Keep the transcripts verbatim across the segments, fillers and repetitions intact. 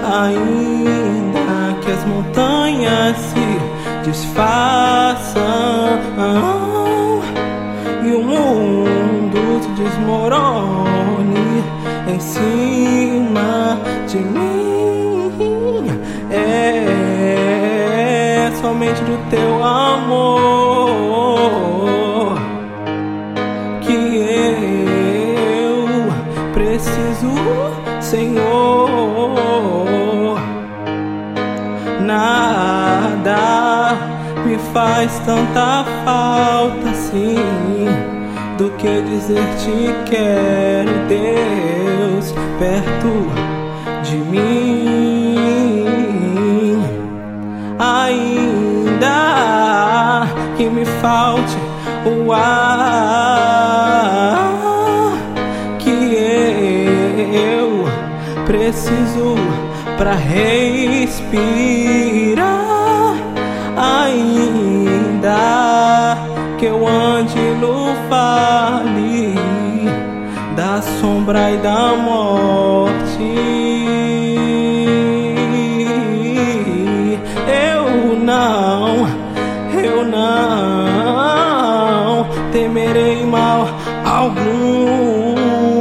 Ainda que as montanhas se desfaçam e o mundo se desmorone em cima de mim, é somente do teu amor que eu preciso, Senhor. Nada me faz tanta falta assim do que dizer te quero, Deus, perto de mim. Ainda que me falte o ar que eu preciso pra respirar, ainda que eu ande no vale da sombra e da morte, eu não, eu não temerei mal algum,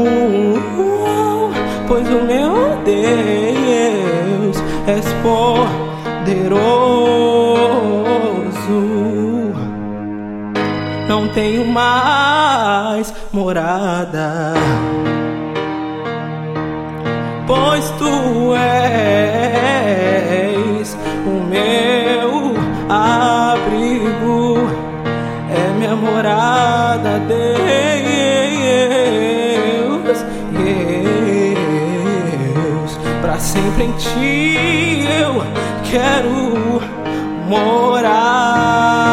pois o meu Deus és poderoso. Não tenho mais morada, pois tu és o meu abrigo, é minha morada, Deus, Deus, pra sempre em ti eu quero morar.